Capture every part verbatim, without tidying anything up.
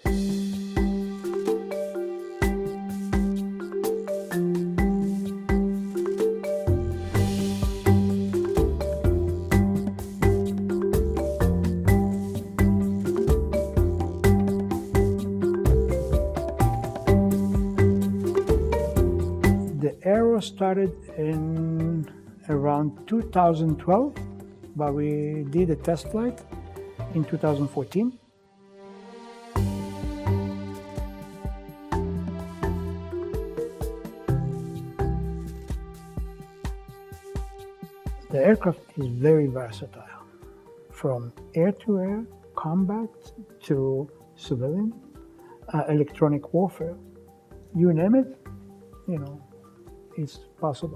The Aero started in around two thousand twelve, but we did a test flight in two thousand fourteen. The aircraft is very versatile, from air-to-air, combat to civilian, uh, electronic warfare. You name it, you know, it's possible.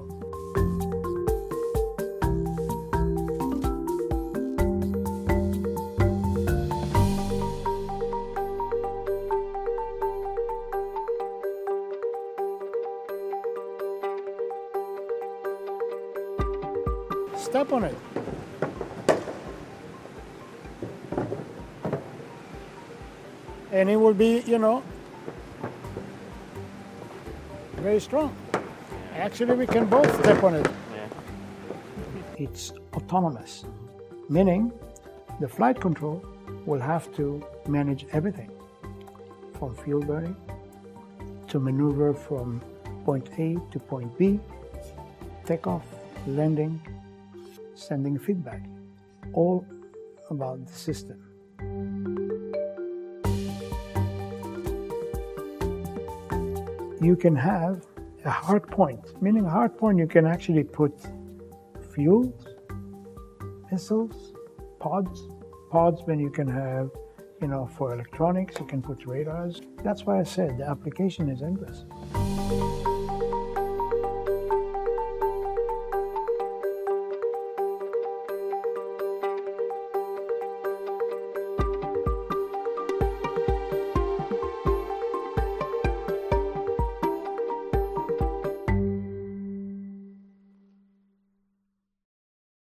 Step on it. And it will be, you know, very strong. Actually, we can both step on it. Yeah. It's autonomous, meaning the flight control will have to manage everything, from fuel burning to maneuver from point A to point B, takeoff, landing, sending feedback, all about the system. You can have a hard point, meaning a hard point you can actually put fuels, missiles, pods. Pods when you can have, you know, for electronics, you can put radars. That's why I said the application is endless.